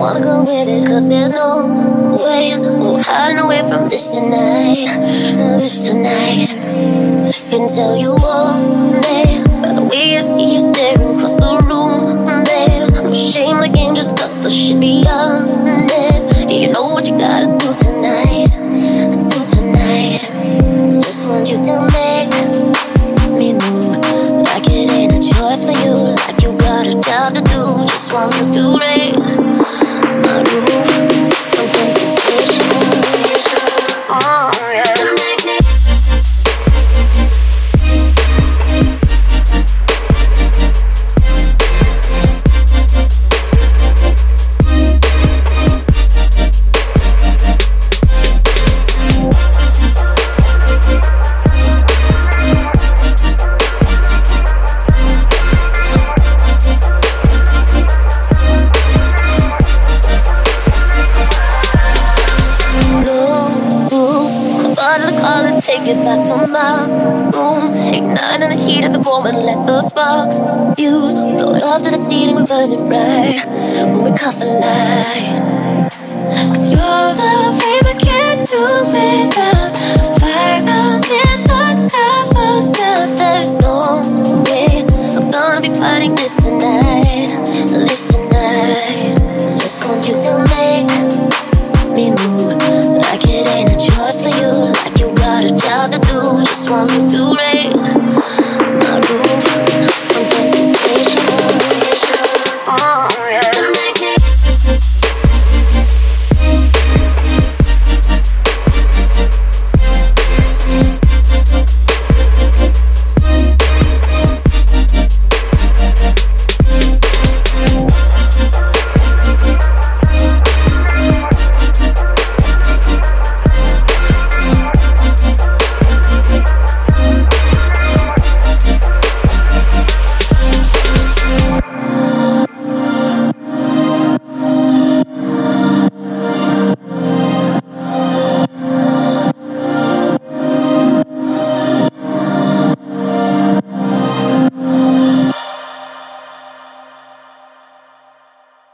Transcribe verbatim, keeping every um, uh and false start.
wanna go with it, cause there's no way we're hiding away from this tonight. This tonight. Can tell you all, babe, by the way I see you staring across the room, babe. No shame, the game, just got the shit beyond this. You know what you gotta do tonight. Do tonight. I just want you to make me move, like it ain't a choice for you, like you got a job to do. Just want you to raise my roof, something sensational, oh yeah. To make me take it back to my room, igniting the heat of the moment, let those sparks fuse. Blow it up to the ceiling, we're burning bright when we caught the light. Cause you're the flame I can't do without. Fire comes in the sky for some. There's no way I'm gonna be fighting this tonight.